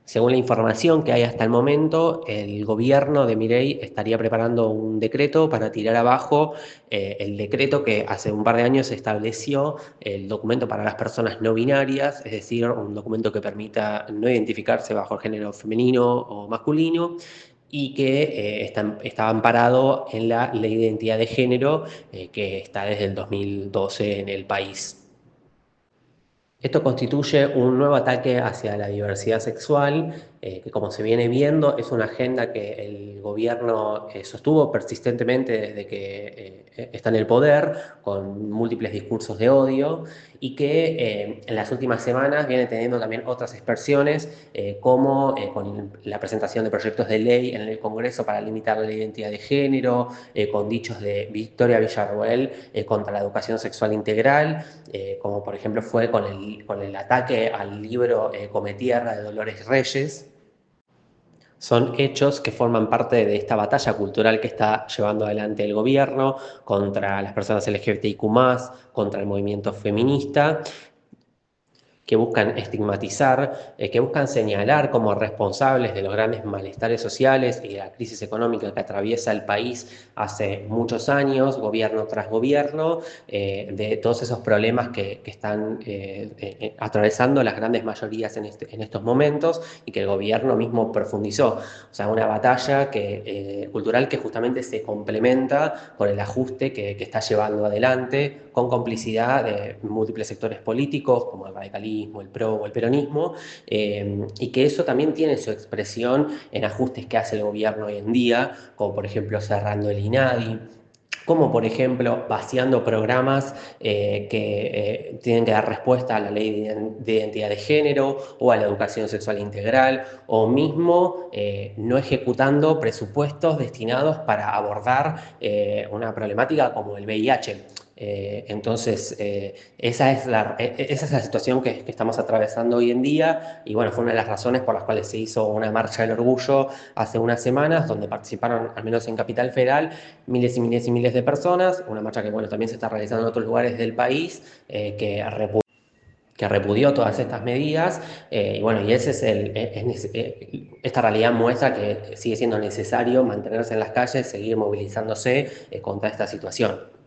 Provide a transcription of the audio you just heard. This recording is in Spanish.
Según la información que hay hasta el momento, el gobierno de Milei estaría preparando un decreto para tirar abajo el decreto que hace un par de años estableció el documento para las personas no binarias, es decir, un documento que permita no identificarse bajo el género femenino o masculino y que está amparado en la Ley de Identidad de Género que está desde el 2012 en el país. Esto constituye un nuevo ataque hacia la diversidad sexual, que como se viene viendo es una agenda que el gobierno sostuvo persistentemente desde que está en el poder, con múltiples discursos de odio, y que en las últimas semanas viene teniendo también otras expresiones, como con la presentación de proyectos de ley en el Congreso para limitar la identidad de género, con dichos de Victoria Villarroel contra la educación sexual integral, como por ejemplo fue con el ataque al libro Come Tierra de Dolores Reyes. Son hechos que forman parte de esta batalla cultural que está llevando adelante el gobierno contra las personas LGBTIQ+, contra el movimiento feminista, que buscan estigmatizar, que buscan señalar como responsables de los grandes malestares sociales y de la crisis económica que atraviesa el país hace muchos años, gobierno tras gobierno, de todos esos problemas que están atravesando las grandes mayorías en estos momentos y que el gobierno mismo profundizó. O sea, una batalla cultural que justamente se complementa con el ajuste que está llevando adelante con complicidad de múltiples sectores políticos como el radicalismo, el PRO o el peronismo, y que eso también tiene su expresión en ajustes que hace el gobierno hoy en día, como por ejemplo cerrando el INADI, como por ejemplo vaciando programas que tienen que dar respuesta a la ley de identidad de género o a la educación sexual integral, o mismo no ejecutando presupuestos destinados para abordar una problemática como el VIH. Esa es la situación que estamos atravesando hoy en día y bueno, fue una de las razones por las cuales se hizo una marcha del orgullo hace unas semanas donde participaron, al menos en Capital Federal, miles y miles y miles de personas, una marcha que bueno, también se está realizando en otros lugares del país, que repudió todas estas medidas, y bueno, y ese es esta realidad muestra que sigue siendo necesario mantenerse en las calles, seguir movilizándose contra esta situación.